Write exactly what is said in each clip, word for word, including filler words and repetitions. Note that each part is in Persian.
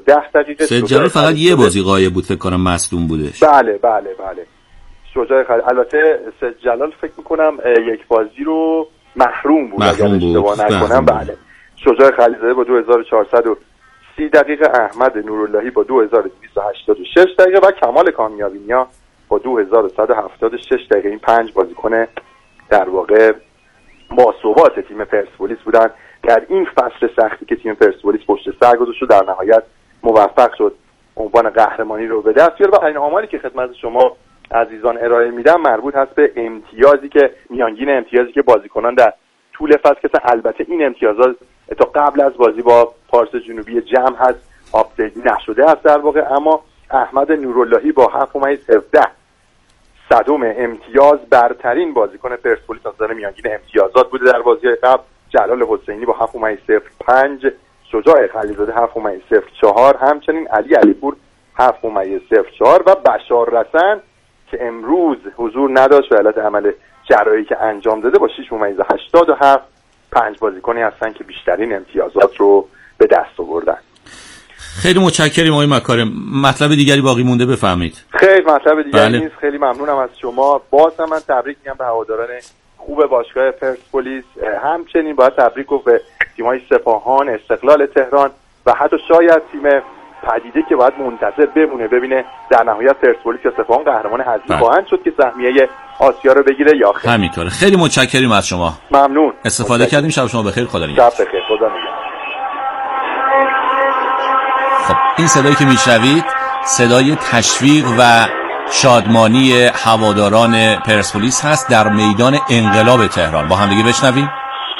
ده دقیقه. سید جلال فقط یه بازی غایب بود، فکر کنم مصدوم بودش. بله بله بله شجاع خلیل. البته سید جلال فکر میکنم یک بازی رو محروم بود اگر اشتباه نکنم. بله شجاع خلیزاده با دو هزار و چهارصد و سی دقیقه، احمد نوراللهی با دو هزار و دویست و هشتاد و شش دقیقه و کمال کامیابینیا با دو هزار و صد و هفتاد و شش دقیقه. این پنج بازیکن در واقع با ثبات تیم پرسپولیس بودن در این فصل سختی که تیم پرسپولیس پشت سر گذاشت و در نهایت موفق شد عنوان قهرمانی رو به دست بیاره. و این آماری که خدمت شما عزیزان ارائه میدم مربوط هست به امتیازی که میانگین امتیازی که بازیکنان در طول فصل که البته این امتیازات تا قبل از بازی با پارس جنوبی جمع هست، آپدیت نشده است در واقع، اما احمد نوراللهی با هفت و هفده صدم امتیاز برترین بازیکن پرسپولیس از نظر میانگین امتیازات بوده در بازی قبل. جلال حسینی با هفت و صفر پنج، شجاع خلیزاده هفت و صفر چهار، همچنین علی علیپور هفت و صفر چهار و بشار رسن که امروز حضور نداشت به علت عمل جراحی که انجام داده با شش و هشتاد و هفت، پنج بازیکنی هستن که بیشترین امتیازات رو به دست آوردن. خیلی متشکریم آقای مکارم. مطلب دیگری باقی مونده بفهمید. خیلی مطلب دیگری بله. نیست. خیلی ممنونم از شما. باز هم من تبریک میگم به هواداران خوب باشگاه پرسپولیس، همچنین باید تبریک گفت به تیم‌های سپاهان، استقلال تهران و حتی شاید تیم پدیده که باید منتظر بمونه ببینه در نهایت پرسپولیس یا سپاهان قهرمان حذفی خواهند شد که سهمیه آسیا رو بگیره یا خیر. همینطوره. خیلی متشکریم از شما. ممنون. استفاده متشکرم. کردیم. شب شما بخیر. خدا نگهدار. شب بخیر. خدا نگهدار. خب این صدایی که میشنوید صدای تشویق و شادمانی هواداران پرسپولیس هست در میدان انقلاب تهران. با هم دیگه بشنویم.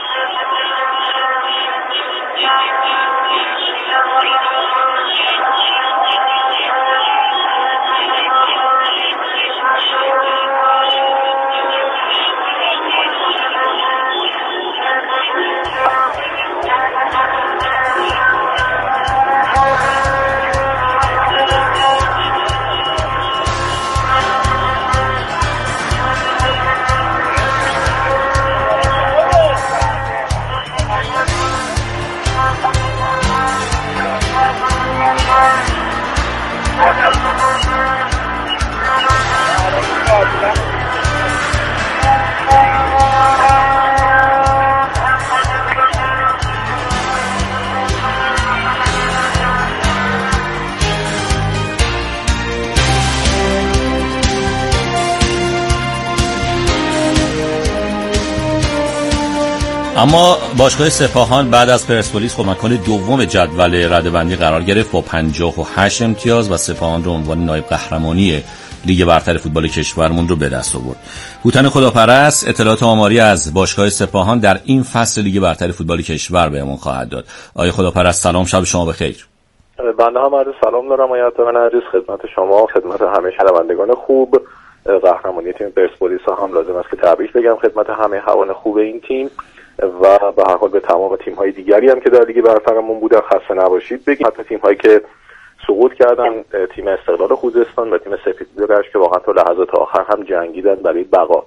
اما باشگاه سپاهان بعد از پرسپولیس کمکان دوم جدول رده‌بندی قرار گرفت با پنجاه و هشت امتیاز و سپاهان رو عنوان نایب قهرمانی لیگ برتر فوتبال کشورمون رو به دست آورد. هوتن خداپرست اطلاعات آماری از باشگاه سپاهان در این فصل لیگ برتر فوتبال کشور بهمون خواهد داد. آقای خداپرست سلام، شب شما بخیر. بنده هم عرض سلام دارم آقای من عزیز خدمت شما، خدمت همه شنوندگان خوب. قهرمانی تیم پرسپولیس هم لازم است که تبریک بگم خدمت همه هواداران خوب این تیم و به هر حال به تمام تیم‌های دیگری هم که در لیگ برترمون بودن خسته نباشید بگیم. حتی تیم‌هایی که سقوط کردن، تیم استقلال خوزستان و تیم سپیدرش که واقعا تا لحظات آخر هم جنگیدن برای بقا.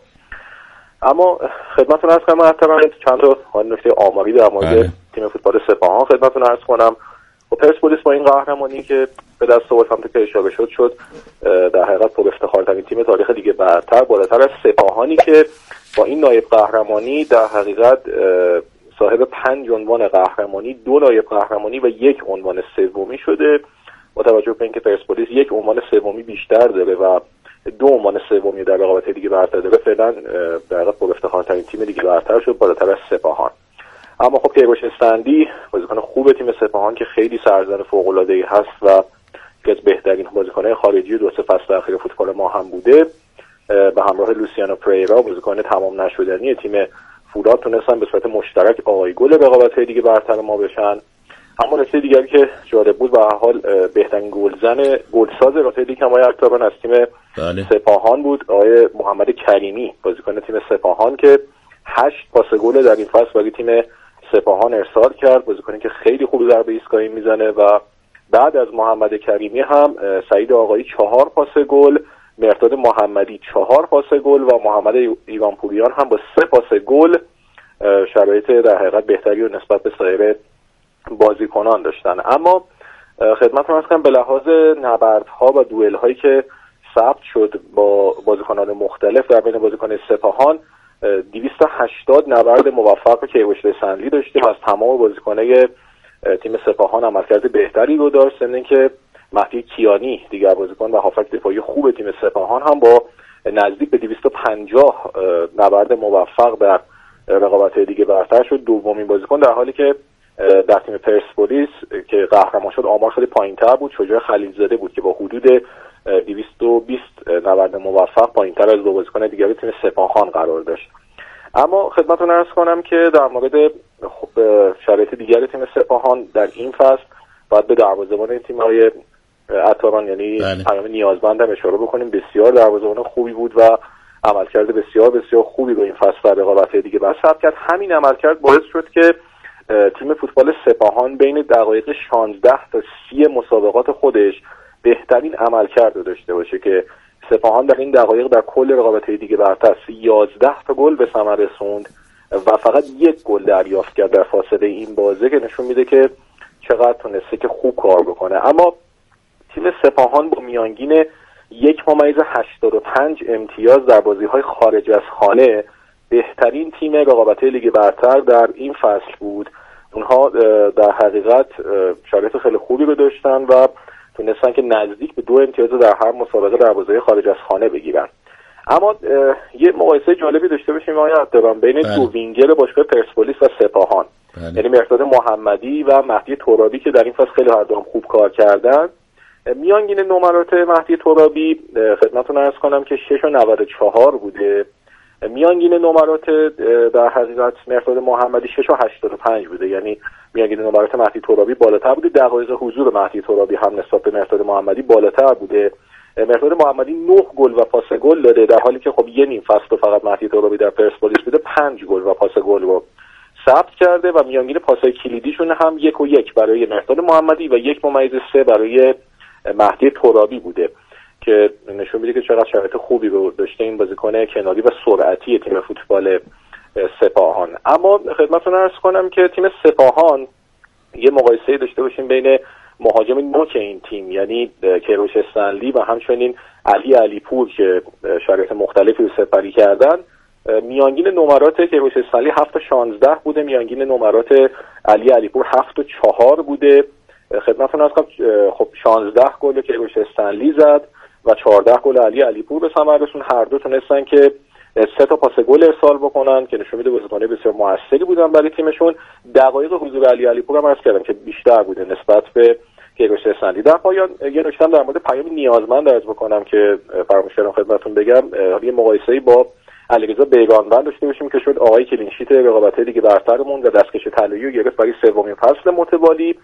اما خدمتتون عرض کنم محترم چند تا نکته آماری در مورد تیم فوتبال سپاهان خدمتتون عرض کنم. و پرسپولیس با این قهرمانی که به دست آورد همونطور که اشاره شد شد در حقیقت پر افتخارترین تیم تاریخ لیگ برتر، بالاتر از سپاهانی که با این نایب قهرمانی در حقیقت صاحب پنج عنوان قهرمانی، دو نایب قهرمانی و یک عنوان سومی شده. با توجه به اینکه پرسپولیس یک عنوان سومی بیشتر داره و دو عنوان سومی در رقابت لیگ برتر داره، فعلا در حقیقت پر افتخارترین تیم لیگ برتر شد بالاتر از سپاهان. اما خب کیروش استندی بازیکن خوب تیم سپاهان که خیلی سرزن فوق‌العاده‌ای هست و یکی از بهترین بازیکن‌های خارجی دو سه فصل اخیر فوتبال ما هم بوده، به همراه لوسیانو پریرا بازیکن تمام نشدنی تیم فولاد تونستن به صورت مشترک آقای گل رقابت‌های دیگه برتر ما بشن. اما نکته دیگری که جالب بود به هر حال بهترین گلزن گلساز رابطه لیگ هم اکتابان از تیم بله. سپاهان بود، آقای محمد کریمی بازیکن تیم سپاهان که هشت پاس گل در این فصل برای تیم سپاهان ارسال کرد، بازیکنی که خیلی خوب ضربه ایستگاهی میزنه. و بعد از محمد کریمی هم سعید آقایی چهار پاس گل، مرداد محمدی چهار پاس گل و محمد ایوانپوریان هم با سه پاس گل شرایط در حقیقت بهتری و نسبت به سایر بازیکنان داشتن. اما خدمتتون عرض کنم به لحاظ نبردها و دوئل هایی که ثبت شد با بازیکنان مختلف در بین بازیکن سپاهان دویست و هشتاد نبرد موفق رو کیروش رسندلی داشته و از تمام بازیکنای تیم سپاهان عملکرد بهتری رو داشت. ضمن اینکه مهدی کیانی دیگر بازیکن و هافک دفاعی خوب تیم سپاهان هم با نزدیک به دویست و پنجاه نبرد موفق در رقابت لیگ برتر شد دومین بازیکن، در حالی که در تیم پرسپولیس که قهرمان شد آمار خیلی پایین‌تر بود، شجاع خلیلزاده بود که با حدود دویست و بیست نبرد موفق پایین‌تر از دو بازیکن دیگر تیم سپاهان قرار داشت. اما خدمتتون عرض کنم که در مورد خب شرایط دیگر تیم سپاهان در این فصل باید به دروازه‌بان تیم‌های عطاران یعنی پیام نیازمند هم اشاره بکنیم. بسیار دروازه‌بان خوبی بود و عملکرد بسیار بسیار خوبی با این فصل در رقابت‌های دیگه بر ثبت کرد. همین عملکرد باعث شد که تیم فوتبال سپاهان بین دقایق شانزده تا سی مسابقات خودش بهترین عملکرد داشته باشه که سپاهان در این دقایق در کل رقابت‌های دیگه برتر یازده تا گل به ثمر رسوند و فقط یک گل دریافت کرد در فاصله این بازی که نشون میده که چقدر تونسته که خوب کار بکنه. اما تیم سپاهان با میانگین یک ممیز هشتاد و پنج امتیاز در بازی‌های خارج از خانه بهترین تیم رقابت‌های لیگ برتر در این فصل بود. اونها در حقیقت شرایط خیلی خوبی رو داشتن و تونستن که نزدیک به دو امتیاز در هر مسابقه در بازی‌های خارج از خانه بگیرن. اما یه مقایسه جالبی داشته باشیم آقای عطاران بین بله. دو وینگر باشگاه پرسپولیس و سپاهان، بله. یعنی مهرداد محمدی و مهدی ترابی که در این فصل خیلی هر دو هم خوب کار کردن. میانگین نمرات مهدی ترابی خدمتتون عرض کنم که شش و نود و چهار بوده، میانگین نمرات در حقیقت مهرداد محمدی شش و هشتاد و پنج بوده، یعنی میانگین نمرات مهدی ترابی بالاتر بوده. دقایق حضور مهدی ترابی هم نسبت به مهرداد محمدی بالاتر بوده. مهرداد محمدی نه گل و پاس گل داده، در حالی که خب یه نیم فصل فقط مهدی ترابی در پرسپولیس بوده پنج گل و پاس گل رو ثبت کرده و میانگین پاس‌های کلیدیشون هم یک و یک برای مهرداد محمدی و یک ممیز سه برای مهدی ترابی بوده که نشون میده که چقدر شرایط خوبی رو داشته این بازیکن کناری و سرعتی تیم فوتبال سپاهان. اما خدمتتون عرض کنم که تیم سپاهان یه مقایسه داشته باشیم بین مهاجم نوک این تیم یعنی کیروش استنلی و همچنین علی علیپور که شرایط مختلفی رو سپری کردن. میانگین نمرات کیروش استنلی هفت و شانزده بوده، میانگین نمرات علی علیپور هفت و چهار بوده. خدمتتون عرض کنم خب شانزده گل کیروش استنلی زد و چهارده گل علی علیپور به ثمر رسوند. هر دو تونستن که سه تا پاس گل ارسال بکنن که نشون میده بازیکن‌های بسیار موثری بودن برای تیمشون. دقایق حضور علی علیپور هم عرض کردم که بیشتر بوده نسبت به کیروش استنلی. در پایان یه نکته در مورد پیام نیازمند عرض بکنم که فراموش کردم خدمتتون بگم. یه مقایسه‌ای با علیرضا بیگانوند داشته باشیم که شد آقای کلینشیت رقابت‌های دیگه برترمون و دستکش طلایی رو گرفت برای سومین فصل متوالی.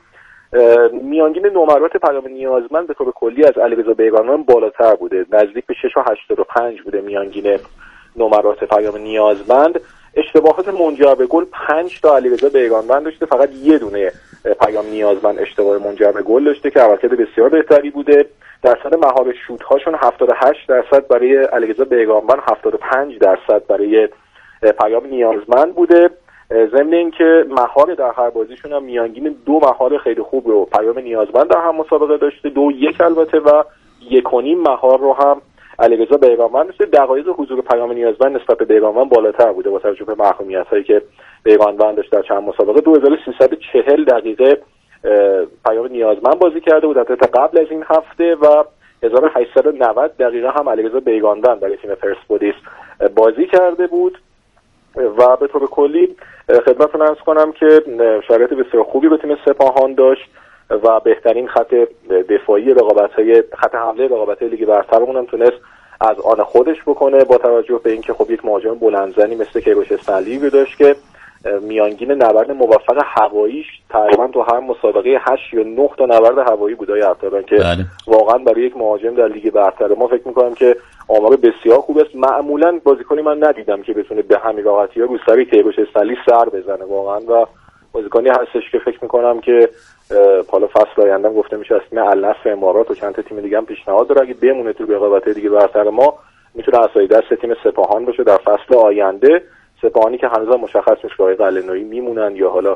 میانگین نمرات پیام نیازمند به طور کلی از علیرضا بیگانوند بالاتر بوده، نزدیک به شش و هشتاد و پنج بوده میانگین نمرات پیام نیازمند. اشتباهات منجر به گل پنج تا علیرضا بیگانوند داشته، فقط یه دونه پیام نیازمند اشتباه منجر به گل داشته که عملکرد بسیار بهتری بوده. درصد مهار شوت هاشون هفتاد و هشت درصد برای علیرضا بیگانوند، هفتاد و پنج درصد برای پیام نیازمند بوده. ضمن اینکه مهار در هر بازیشون هم میانگین دو مهار خیلی خوب رو پیام نیازمند در هم مسابقه داشته، دو یک البته، و یک و نیم مهار رو هم علیرضا بیگانوند داشته. دقایق حضور پیام نیازمند نسبت به بیگانوند بالاتر بوده با توجه به محرومیت‌هایی که بیگانوند داشت در چند مسابقه. دو هزار و سیصد و چهل دقیقه پیام نیازمند بازی کرده بود تا قبل از این هفته و هزار و هشتصد و نود دقیقه هم علیرضا بیگانوند برای تیم پرسپولیس بازی کرده بود. و به طور کلی خدمتتون عرض کنم که شرایط بسیار خوبی به تیم سپاهان داشت و بهترین خط دفاعی رقابت‌های خط حمله رقابت‌های لیگ برترمون هم تونست از آن خودش بکنه با توجه به اینکه خب یک مهاجم بلندزنی مثل کیروش استنلی داشت که میانگین نبرد موفق هواییش تقریبا تو هر مسابقه هشت یا نه تا نبرد هوایی بود عطاران که بله. واقعا برای یک مهاجم در لیگ برتر ما فکر می‌کنم که آمار بسیار خوب است. معمولا بازیکنی من ندیدم که بتونه به همین راحتی ها رو سر کیروش استنلی سر بزنه واقعا و بازیکنی هستش که فکر می‌کنم که حالا فصل آینده گفته میشه از تیم النصر امارات و چند تا تیم دیگه هم پیشنهاد داره اگه بمونه تو رقابت دیگه برتر ما میتونه اسای دست تیم سپاهان باشه در فصل آینده. سپاهانی که هنوز مشخص نیست که آقای قلعه‌نویی میمونن یا حالا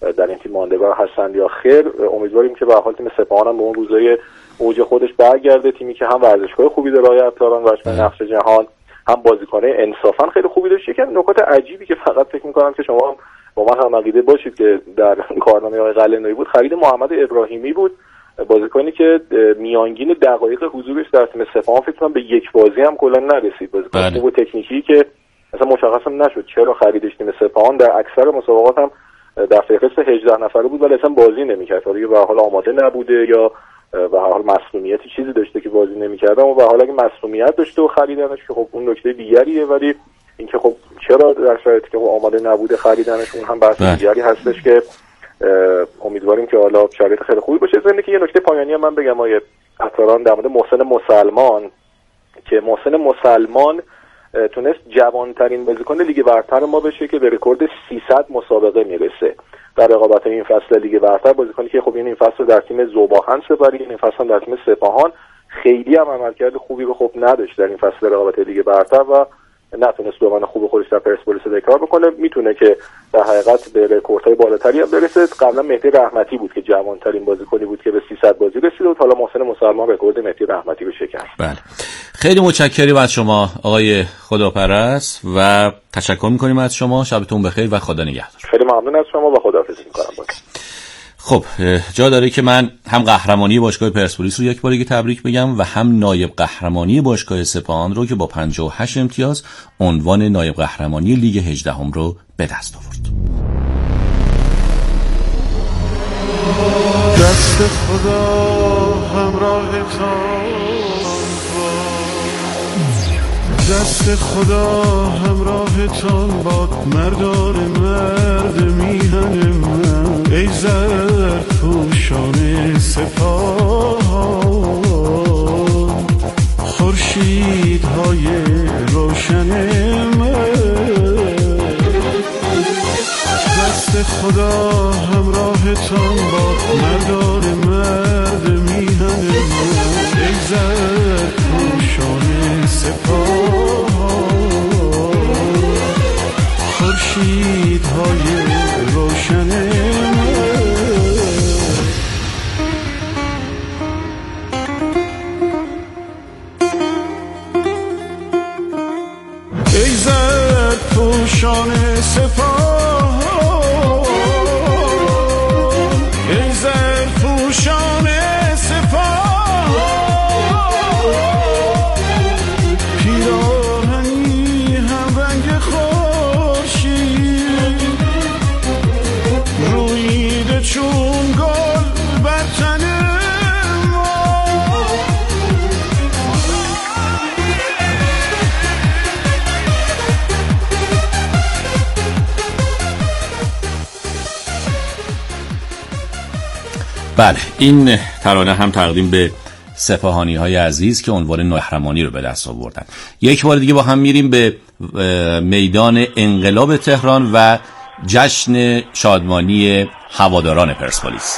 در این تیم ماندگار هستند یا خیر. امیدواریم که به هر حال تیم سپاهان هم به اون روزای اوج خودش برگرده، تیمی که هم ورزشگاه خوبی داره آقای عطاران ورزشگاه نقش جهان، هم بازیکن‌های انصافا خیلی خوبی داشت. یکی نکات عجیبی که فقط فکر می‌کنم که شما با من هم عقیده باشید که در کارنامه آقای قلعه‌نویی بود، خرید محمد ابراهیمی بود، بازیکنی که میانگین دقایق حضورش در تیم سپاهان فکر کنم به یک بازی هم کلا نرسید. بازیکن خوب و تکنیکی که مثلا مشخص نشد چرا خریدش تیم سپاهان. در اکثر مسابقات هم در فهرست هجده نفره بود ولی اصلا بازی نمی‌کرد. دیگه به هر حال آماده نبوده یا به هر حال مسئولیتی چیزی داشته که بازی نمی‌کرد. و به حال اگه مسئولیت داشته و خریدنش که خب اون نکته دیگریه، ولی اینکه خب چرا در شرایطی که آماده نبوده خریدنش اون هم بحث دیگری هستش که امیدواریم که حالا شرایط خیلی خوبی باشه. ضمن که یه نکته پایانی هم من بگم آیه عطاران در مورد محسن مسلمان که محسن مسلمان تونست جوانترین بازیکن لیگ برتر ما بشه که به رکورد سیصد مسابقه میرسه در رقابت این فصل لیگ برتر. بازیکنی که خب این فصل در تیم ذوباهن سپری، این فصل در تیم سپاهان خیلی هم عملکرد خوبی رو خب نداشت در این فصل رقابت لیگ برتر و نتونست دوباره خوب خودش در پرسپولیس تکرار بکنه. میتونه که در حقیقت به رکوردهای بالاتری هم برسه. قبلا مهدی رحمتی بود که جوانترین بازیکنی بود که به سیصد بازی رسید و حالا محسن مسلمان رکورد مهدی رحمتی رو شکست. بله. خیلی متشکریم از شما آقای خداپرست و تشکر می‌کنیم از شما. شبتون بخیر و خدا نگهدار. خیلی ممنون از شما و خداحافظی می‌کنم. خب جا داره که من هم قهرمانی باشگاه پرسپولیس رو یک بار دیگه تبریک بگم و هم نایب قهرمانی باشگاه سپاهان رو که با پنجاه و هشت امتیاز عنوان نایب قهرمانی لیگ هجدهم رو به دست آورد. دست خدا همراهتان دست خدا همراهتان باد مردان مرد میهن من ای زرد پوشان سپاهان خورشیدهای روشن من دست خدا همراهتان باد مردان مرد میهن من ای زرد پوشان سپاهان خورشیدهای روشن ای زرد پوشان سپاهان ای زرد پوشان پیراهنی هم رنگ خورشید رویده چون گل بر تن ما بله این ترانه هم تقدیم به سپاهانی های عزیز که عنوان نایب قهرمانی رو به دست آوردن. یک بار دیگه با هم میریم به میدان انقلاب تهران و جشن شادمانی هواداران پرسپولیس.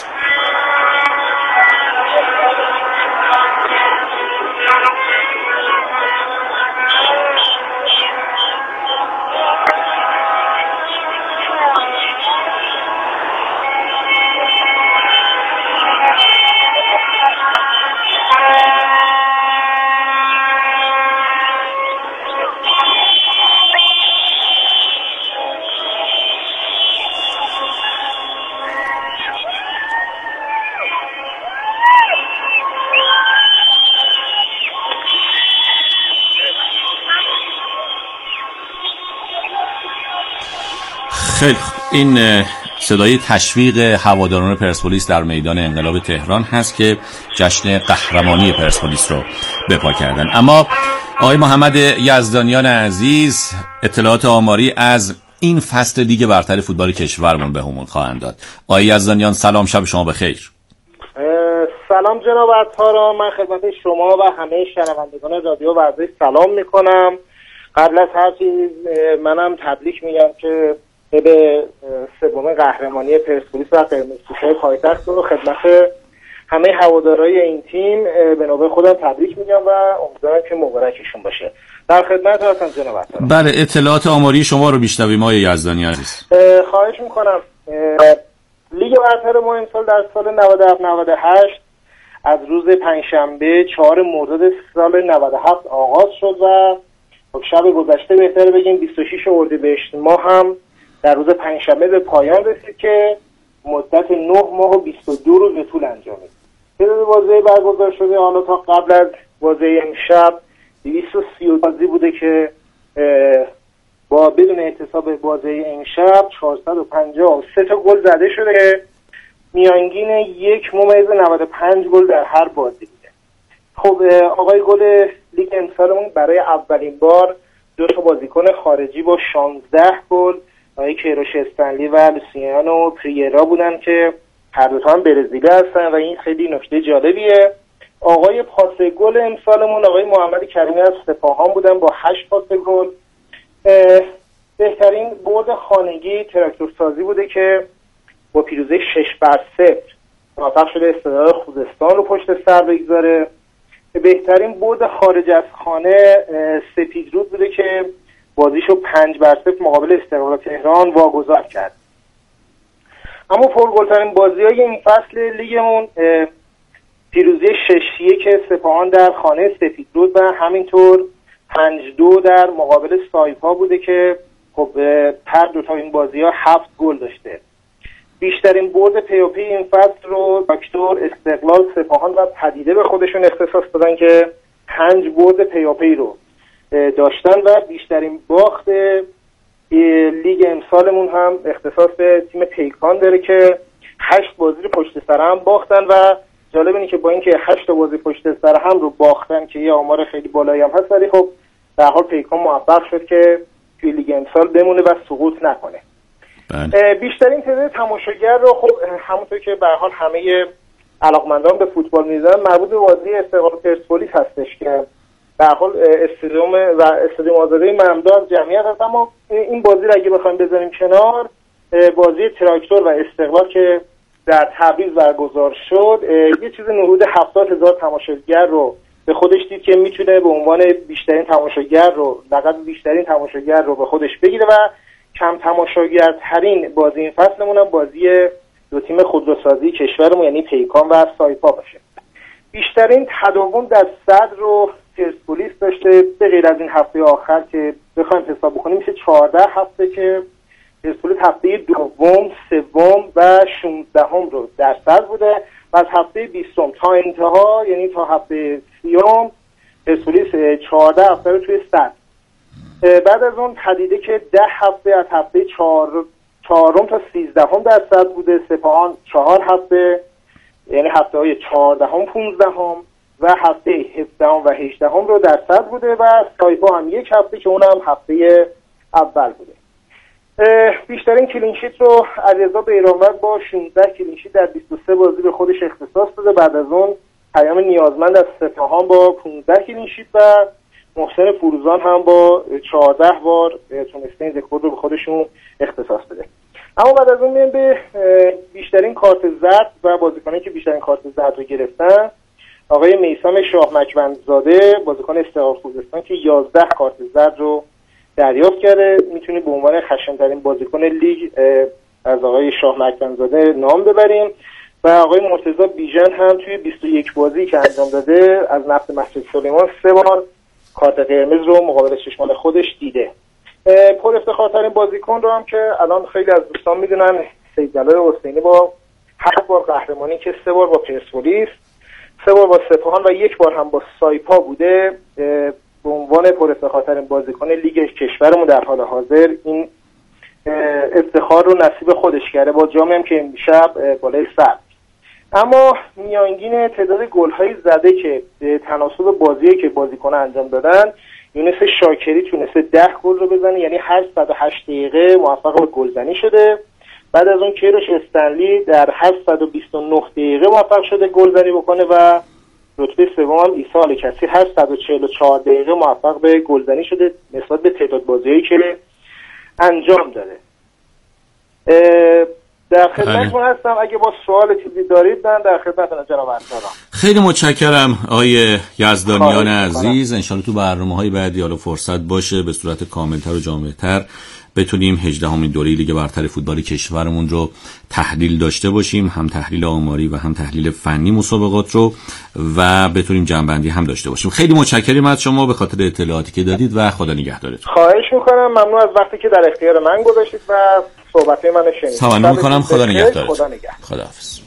خیلی این صدای تشویق هواداران پرسپولیس در میدان انقلاب تهران هست که جشن قهرمانی پرسپولیس رو بپا کردن. اما آقای محمد یزدانیان عزیز اطلاعات آماری از این فصل لیگ برتر فوتبال کشورمون به همون خواهند داد. آقای یزدانیان سلام، شب شما بخیر. سلام جناب عطاران، من خدمت شما و همه شنوندگان رادیو ورزش سلام میکنم. قبل از هر چیز منم تبریک میگم که به سوم قهرمانی پرسپولیس و قرمزپوشای پایتخت رو خدمت همه هوادارهای این تیم به نوبه خودم تبریک میگم و امیدوارم که مبارکشون باشه. در خدمت هستم جناب عطاران. بله اطلاعات آماری شما رو میشنویم آقای یزدانی عزیز. خواهش میکنم. لیگ برتر ما امسال در سال نود و هفت نود و هشت از روز پنجشنبه چهار مرداد سال نود و هفت آغاز شد و شب گذشته بهتره بگیم بیست و شش اردیبهشت ماه هم در روز پنجشنبه به پایان رسید که مدت نه ماه و بیست و دو روز به طول انجامید. تعداد بازی برگزار شده حالا تا قبل از بازی امشب دویست و سی بازی بوده که با بدون احتساب بازی امشب چهارصد و پنجاه و سه تا گل زده شده، میانگین یک ممیز نود و پنج گل در هر بازی بوده. خب آقای گل لیگ امسالمون برای اولین بار دو تا بازیکن خارجی با شانزده گل، آقای کیروش استنلی و لوسیانو پریرا بودن که هر دو تا هم برزیلی هستن و این خیلی نکته جالبیه. آقای پاس گل امسالمون آقای محمد کریمی از سپاهان بودن با هشت پاس گل. بهترین برد خانگی تراکتور سازی بوده که با پیروزی شش بر صفر موفق شده استقلال خوزستان رو پشت سر بگذاره. بهترین برد خارج از خانه سپیدرود بوده که بازیشو پنج بر صفر مقابل استقلال تهران واگذار کرد. اما پرگلترین بازی‌های این فصل لیگمون پیروزی شش یک سپاهان در خانه سپیدرود و همینطور پنج دو در مقابل سایپا بوده که خب هر دو تا این بازی‌ها هفت گل داشته. بیشترین برد پیوپی این فصل رو دکتر استقلال سپاهان و پدیده به خودشون اختصاص دادن که پنج برد پیوپی رو داشتن و بیشترین باخت لیگ امسالمون هم اختصاص به تیم پیکان داره که هشت بازی رو پشت سر هم باختن و جالب اینه که با اینکه هشت بازی پشت سر هم رو باختن که یه آمار خیلی بالایی هم هست، ولی خب در حال پیکان موفق شد که توی لیگ امسال بمونه و سقوط نکنه. بله. بیشترین تعداد تماشاگر رو خب همونطور که به هر حال همه علاقمندان به فوتبال می‌دونن مربوط به بازی استقلال پرسپولیس هستش که به هر حال استادیوم و استادیوم آزادی ممدو جمعیت هست، اما این بازی رو اگه بخوایم بذاریم کنار، بازی تراکتور و استقلال که در تبریز برگزار شد یه چیز حدود هفتاد هزار تماشاگر رو به خودش دید که میتونه به عنوان بیشترین تماشاگر رو لقب بیشترین تماشاگر رو به خودش بگیره و کم تماشاگرترین بازی این فصلمون هم بازی دو تیم خودروسازی کشورمون یعنی پیکان و سایپا باشه. بیشترین تداوم در صدر رو پرسپولیس داشته به غیر از این هفته آخر که بخوایم حساب بکنیم میشه چهارده هفته که پرسپولیس هفته دوم، سوم و شانزدهم رو در صدر بوده و از هفته بیستم تا انتها یعنی تا هفته سیوم پرسپولیس چهارده هفته رو توی صدر. بعد از اون پدیده که ده هفته از هفته چهار چهارم تا سیزدهم در صدر بوده، سپاهان چهار هفته یعنی هفته های چهاردهم پونزدهم و هفته هفدهم و هجدهم رو در صدر بوده و سایپا هم یک هفته که اونم هفته اول بوده. بیشترین کلینشیت رو علیرضا بیرانور با شانزده کلینشیت در بیست و سه بازی به خودش اختصاص داده. بعد از اون پیام نیازمند از سپاهان با پانزده کلینشیت و محسن فروزان هم با چهارده بار تونسته این رکورد رو به خودشون اختصاص بده. اما بعد از اون میایم به بیشترین کارت زرد و بازیکنانی که بیشترین کارت زرد رو گرفتن. آقای میثم شاه مکوندزاده بازیکن استقلال خوزستان که یازده کارت زرد رو دریافت کرده، میتونه به عنوان خشن‌ترین بازیکن لیگ از آقای شاه مکوندزاده نام ببریم و آقای مرتضی بیژن هم توی بیست و یک بازی که انجام داده از نفت مسجد سلیمان سه بار کارت قرمز رو مقابل چشمان خودش دیده. پر افتخارترین بازیکن رو هم که الان خیلی از دوستان میدونن سید جلال حسینی با هفت بار قهرمانی که سه بار با پرسپولیس، سه بار با سپاهان و یک بار هم با سایپا بوده، به عنوان پر افتخارترین بازیکن لیگ کشورمون در حال حاضر این افتخار رو نصیب خودش کرده با جامی هم که امشب بالای صد. اما میانگین تعداد گل‌های زده که تناسب بازیایی که بازیکن‌ها انجام دادن، یونس شاکری تونسته ده گل رو بزنه، یعنی هر صد و هشت دقیقه موفق به گلزنی شده. بعد از اون کیروش استنلی در هر صد و بیست و نه دقیقه موفق شده گلزنی بکنه و رتبه سوم هم عیسی آلکسی هر صد و چهل و چهار دقیقه موفق به گلزنی شده نسبت به تعداد بازیایی که انجام داده. در خدمتتون هستم، اگه با سوال چیزی دارید من در خدمتتون جناب عطارم. خیلی متشکرم آقای یزدانیان عزیز. ان شاءالله تو برنامه‌های بعدی حالا فرصت باشه به صورت کاملتر و جامع‌تر بتونیم هجدهمین دوره لیگ برتر فوتبال کشورمون رو تحلیل داشته باشیم، هم تحلیل آماری و هم تحلیل فنی مسابقات رو، و بتونیم جنبندی هم داشته باشیم. خیلی متشکرم از شما به خاطر اطلاعاتی که دادید و خدا نگهدارتون. خواهش میکنم، ممنون از وقتی که در اختیار من گذاشتید و صحبت منو شنیدید. تمام میکنم. خدا نگهدارتون. خدا نگهدار. خداحافظ.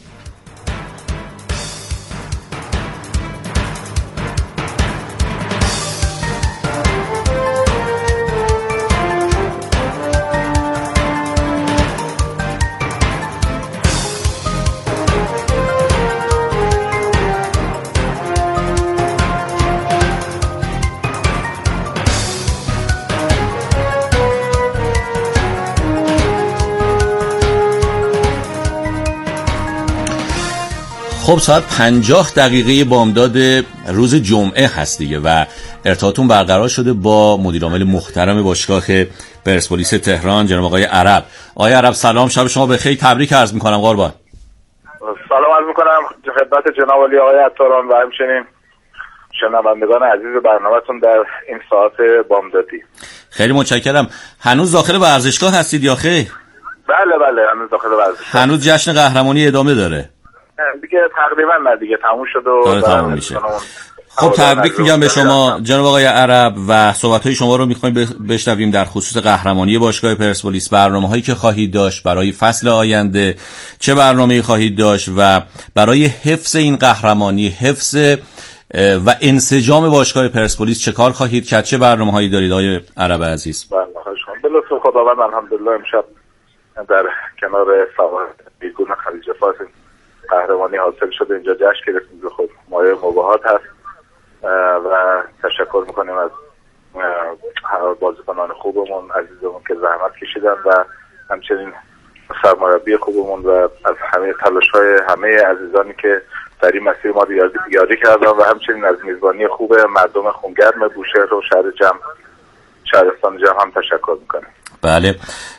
خب ساعت پنجاه دقیقه بامداد روز جمعه هست دیگه و ارتباطتون برقرار شده با مدیر عامل محترم باشگاه پرسپولیس تهران جناب آقای عرب. آقای عرب سلام، شب شما بخیر، تبریک عرض میکنم قربان. سلام عرض میکنم خدمت جناب علی آقای عطاران و همچنین شنوندگان عزیز برنامه‌تون در این ساعت بامدادی. خیلی متشکرم. هنوز داخل ورزشگاه هستید یا خیر؟ بله بله هنوز داخل ورزشگاه. هنوز جشن قهرمانی ادامه داره؟ دیگه تقریبا نه دیگه تموم شد و تموم میشه. خب تبریک میگم به شما جناب آقای عرب و صحبت‌های شما رو می‌خوایم بشنویم در خصوص قهرمانی باشگاه پرسپولیس، برنامه‌هایی که خواهید داشت برای فصل آینده، چه برنامه‌ای خواهید داشت و برای حفظ این قهرمانی، حفظ و انسجام باشگاه پرسپولیس چه کار خواهید کرد، چه برنامه‌هایی دارید آقای عرب عزیز؟ بله خواهش به لطف خداوند الحمدلله امشب در کنار سوار بیگون خلیج فارس قهرمانی حاصل شده، اینجا جشن گرفتیم که خود مایه مباهات هست و تشکر میکنیم از بازیکنان خوبمون عزیزمون که زحمت کشیدن و همچنین سرمربی خوبمون و از همه تلاش‌های همه عزیزانی که در این مسیر ما یاری کردن و همچنین از میزبانی خوب مردم خونگرم بوشهر و شهر جمع شهرستان جمع هم تشکر میکنیم. بله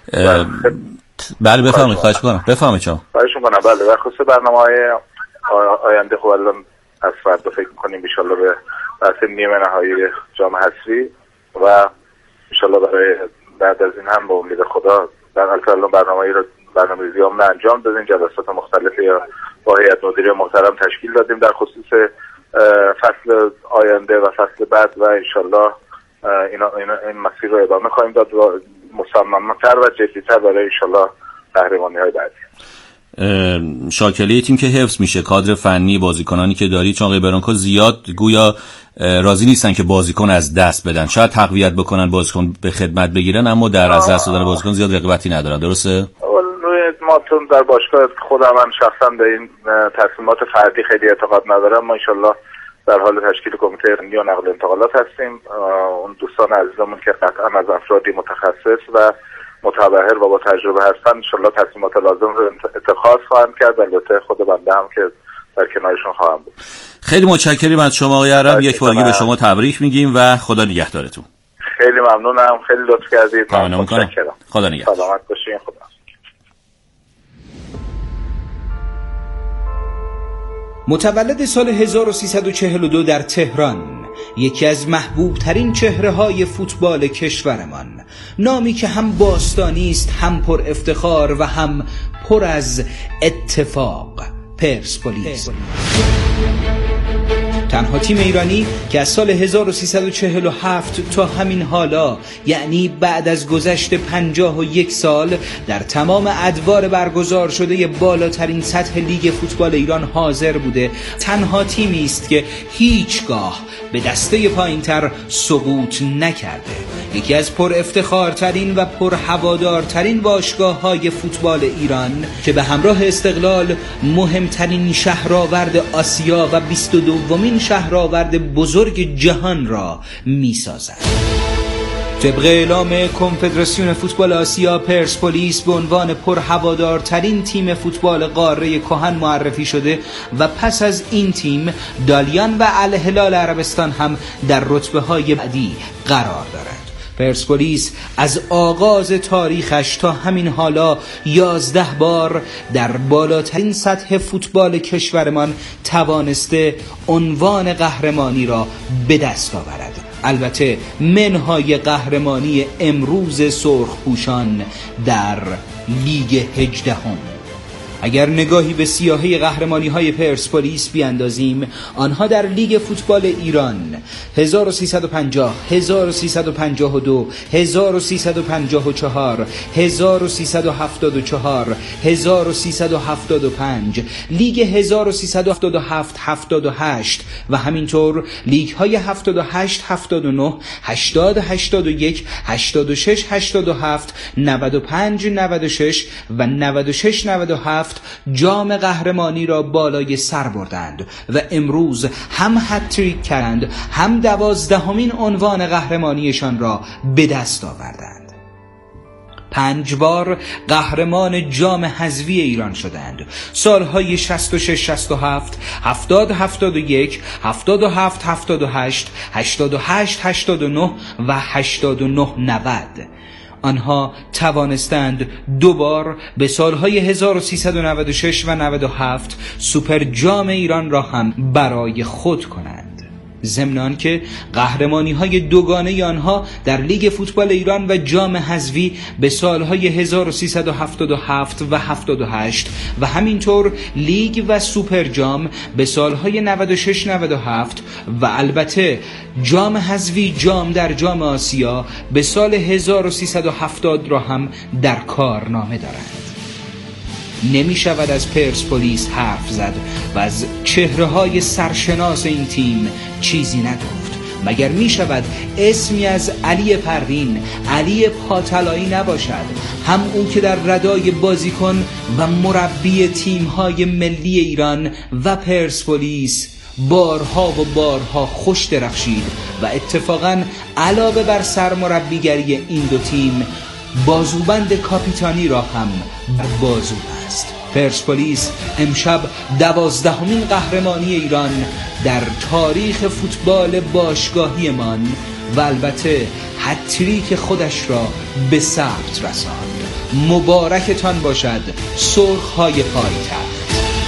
بله بفرمایید، خواهش می‌کنم بفرمایید شما. خواهش می‌کنم. بله در خصوص برنامه‌های آینده خب الان از فردا فکر می‌کنیم ان شاءالله به بحث نیمه نهایی جام حذفی و ان شاءالله برای بعد از این هم با امید خدا در الان برنامه‌ای رو برنامه‌ریزی هم انجام دادیم، جلسات مختلفی با هیئت مدیره محترم تشکیل دادیم در خصوص فصل آینده و فصل بعد و ان شاءالله اینا این مسیر رو ادامه خواهیم داد و مصمم‌تر و جدی‌تر برای ان شاءالله قهرمانی‌های بعدی. شاکله تیم که حفظ میشه، کادر فنی، بازیکنانی که داری، چون آقای برانکو زیاد گویا راضی نیستن که بازیکن از دست بدن، شاید تقویت بکنن بازیکن به خدمت بگیرن، اما در از دست دادن بازیکن زیاد رغبتی ندارن، درسته؟ ما تون در باشگاه خودم من شخصا به این تصمیمات فردی خیلی اعتقاد ندارم. ما ان شاءالله در حال تشکیل کمیته فنی و نقل انتقالات هستیم. اون دوستان عزیزمون که قطعا از افرادی متخصص و متبحر و با تجربه هستن ان شاءالله تصمیمات لازم رو اتخاذ خواهند کرد. البته خود بنده هم که در کنارشون خواهم بود. خیلی متشکرم از شما آقای عرب، یک بار دیگه به شما تبریک میگیم و خدا نگهدارتون. خیلی ممنونم، خیلی لطف کردید. متشکرم. خدا نگهدار. سلامت باشین. خدا. متولد سال هزار و سیصد و چهل و دو در تهران، یکی از محبوب ترین چهره های فوتبال کشورمان، نامی که هم باستانی است، هم پر افتخار و هم پر از اتفاق، پرسپولیس. تنها تیم ایرانی که از سال هزار و سیصد و چهل و هفت تا همین حالا، یعنی بعد از گذشت پنجاه و یک سال، در تمام ادوار برگزار شده بالاترین سطح لیگ فوتبال ایران حاضر بوده، تنها تیمی است که هیچگاه به دسته پایینتر سقوط نکرده. یکی از پر افتخارترین و پر هوادارترین باشگاه های فوتبال ایران که به همراه استقلال مهمترین شهرآورد آسیا و بیست و دومین شهرآورد بزرگ جهان را می سازد. طبق اعلام کنفدراسیون فوتبال آسیا، پرسپولیس به عنوان پرهوادارترین تیم فوتبال قاره کهن معرفی شده و پس از این تیم دالیان و الهلال عربستان هم در رتبه های بعدی قرار دارد. پرسپولیس از آغاز تاریخش تا همین حالا یازده بار در بالاترین سطح فوتبال کشورمان توانسته عنوان قهرمانی را به دست آورد. البته منهای قهرمانی امروز سرخپوشان در لیگ هجدهم. اگر نگاهی به سیاهی قهرمانی‌های پرسپولیس بیاندازیم، آنها در لیگ فوتبال ایران هزار و سیصد و پنجاه، هزار و سیصد و پنجاه و دو، هزار و سیصد و پنجاه و چهار، هزار و سیصد و هفتاد و چهار، هزار و سیصد و هفتاد و پنج، لیگ هزار و سیصد و هفتاد و هفت هفتاد و هشت و همینطور لیگ‌های هفتاد و هشت هفتاد و نه، هشتاد هشتاد و یک، هشتاد و شش هشتاد و هفت، نود و پنج نود و شش و نود و شش نود و هفت جام قهرمانی را بالای سر بردند و امروز هم هتریک کردند، هم دوازدهمین عنوان قهرمانیشان را به دست آوردند. پنج بار قهرمان جام حذفی ایران شدند. سالهای شصت و شش شصت و هفت، هفتاد هفتاد و یک، هفتاد و هفت هفتاد و هشت، هشتاد و هشت هشتاد و نه و هشتاد و نه نود. آنها توانستند دوبار به سالهای هزار و سیصد و نود و شش و نود و هفت سوپر جام ایران را هم برای خود کنند. ضمن که قهرمانی های دوگانه آنها در لیگ فوتبال ایران و جام حذفی به سالهای هزار و سیصد و هفتاد و هفت و هفتاد و هشت و همینطور لیگ و سوپر جام به سالهای نود و شش نود و هفت و البته جام حذفی جام در جام آسیا به سال هزار و سیصد و هفتاد را هم در کارنامه دارند. نمی شود از پرسپولیس حرف زد و از چهره های سرشناس این تیم چیزی نگفت، مگر می شود اسمی از علی پروین، علی پاتلایی نباشد، هم او که در ردای بازیکن و مربی تیم های ملی ایران و پرسپولیس بارها و بارها خوش درخشید و اتفاقا علاوه بر سرمربیگری این دو تیم بازوبند کاپیتانی را هم بر بازو است. پرسپولیس امشب دوازدهمین قهرمانی ایران در تاریخ فوتبال باشگاهی من و البته هتریک خودش را به ثبت رساند. مبارکتان باشد سرخ‌های پایتخت.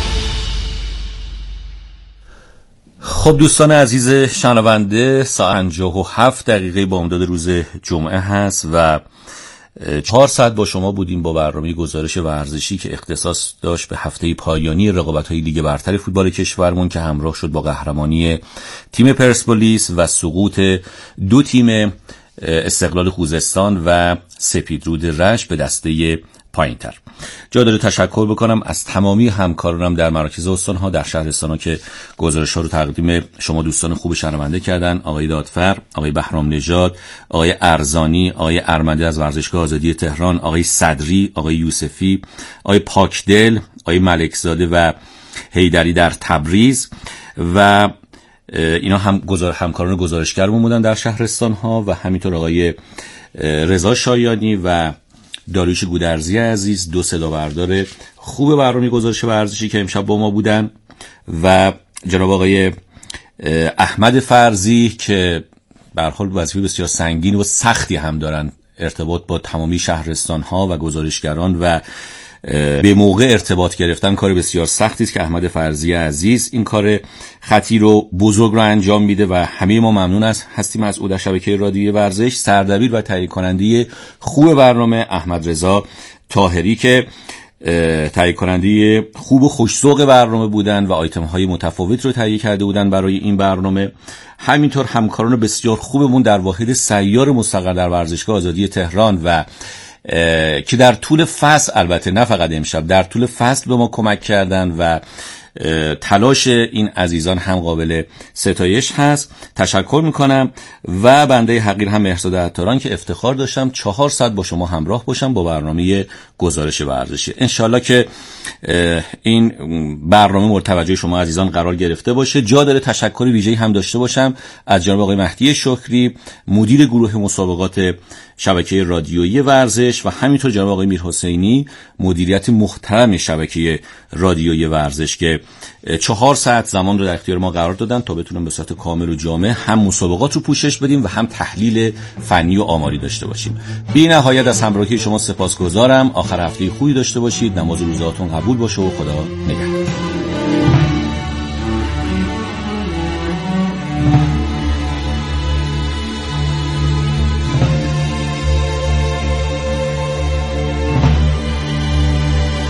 خب دوستان عزیز شنونده، ساعت پنجاه و هفت دقیقه با امداد روز جمعه هست و چهار ساعت با شما بودیم با برنامه گزارش ورزشی که اختصاص داشت به هفته پایانی رقابت‌های لیگ برتر فوتبال کشورمون که همراه شد با قهرمانی تیم پرسپولیس و سقوط دو تیم استقلال خوزستان و سپیدرود رشت به دسته پایین‌تر. جا داره تشکر بکنم از تمامی همکارانم در مراکز استان‌ها، در شهرستان‌ها که گزارش‌ها رو تقدیم شما دوستان خوب شنونده کردن. آقای دادفر، آقای بهرام نژاد، آقای ارزانی، آقای ارمنده از ورزشگاه آزادی تهران، آقای صدری، آقای یوسفی، آقای پاکدل، آقای ملکزاده و حیدری در تبریز و اینا هم گزار همکاران گزارشگرمون بودن در شهرستان‌ها و همینطور آقای رضا شایانی و داریوش گودرزی عزیز، دو صدا بردار خوب برنامه گزارش ورزشی که امشب با ما بودن و جناب آقای احمد فرزی که به هر حال وظیفه بسیار سنگین و سختی هم دارن، ارتباط با تمامی شهرستان‌ها و گزارشگران و به موقع ارتباط گرفتن کار بسیار سختی است که احمد فرزی عزیز این کار خطیر و بزرگ رو انجام میده و همه ما ممنون است هستیم از او در شبکه رادیویی ورزش. سردبیر و تهیه کننده خوب برنامه احمد رضا طاهری که تهیه کننده خوب و خوش‌ذوق برنامه بودن و آیتم های متفاوت رو تهیه کرده بودن برای این برنامه. همینطور همکاران بسیار خوبمون در واحد سیار مستقر در ورزشگاه آزادی تهران و که در طول فصل، البته نه فقط امشب، در طول فصل به ما کمک کردن و تلاش این عزیزان هم قابل ستایش هست. تشکر میکنم و بنده حقیر هم مهرزاد عطاران که افتخار داشتم چهار ساعت با شما همراه باشم با برنامه گزارش ورزشی. انشالله که این برنامه مورد توجه شما عزیزان قرار گرفته باشه. جا داره تشکر ویژه‌ای هم داشته باشم از جناب آقای مهدی شکری، مدیر گروه مسابقات شبکه رادیویی ورزش و همینطور جناب آقای میرحسینی، مدیریت محترم شبکه رادیویی ورزش که چهار ساعت زمان رو در اختیار ما قرار دادن تا بتونیم به صورت کامل و جامع هم مسابقات رو پوشش بدیم و هم تحلیل فنی و آماری داشته باشیم. بی نهایت از همراهی شما سپاسگزارم. آخر هفته خوبی داشته باشید. نماز روزهاتون قبول باشه و خدا نگهدار.